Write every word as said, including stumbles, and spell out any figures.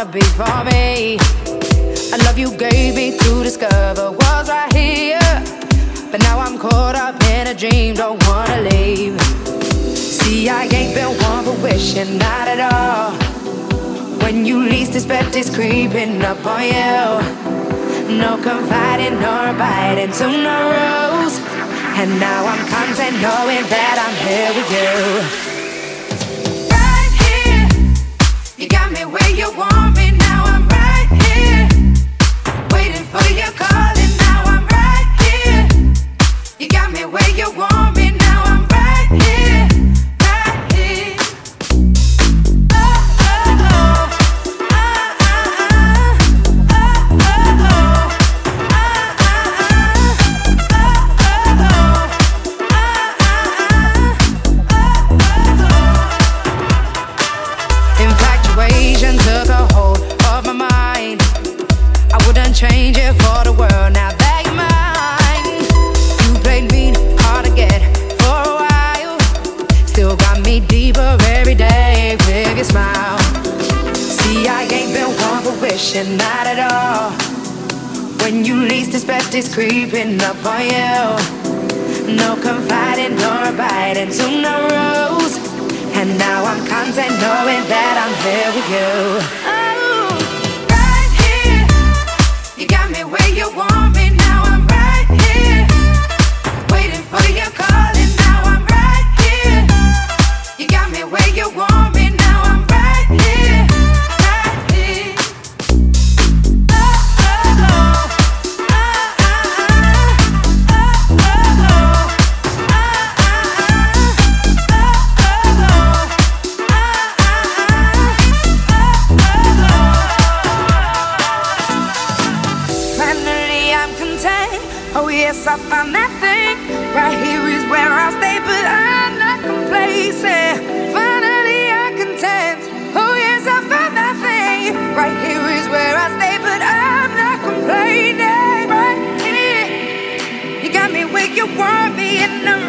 wanna be for me. I love you gave me to discover was right here, but now I'm caught up in a dream, don't wanna leave. See, I ain't been one for wishing, not at all. When you least expect it's creeping up on you. No confiding nor abiding to no rules. And now I'm content knowing that I'm here with you. Right here, you got me where you want me. Now I'm right here, waiting for your call. And now I'm right here, you got me where you want me. Now I'm right here, right here. Oh, oh, oh. Took a hold of my mind. I wouldn't change it for the world. Now that you're mine, you played me hard to get for a while. Still got me deeper every day with your smile. See, I ain't been one for wishing, not at all. When you least expect it's creeping up on you. No confiding nor abiding to no rules. And now I'm content knowing that I'm here with you. Oh, right here, you got me where you want me. Now I'm right here, waiting for your call. And now I'm right here, you got me where you want me. Now I'm right here, right here. Oh, oh, oh. Oh yes, I found that thing. Right here is where I'll stay, but I'm not complacent. Finally I'm content. Oh yes, I found that thing. Right here is where I stay, but I'm not complaining. Right here, you got me where you want me, and I'm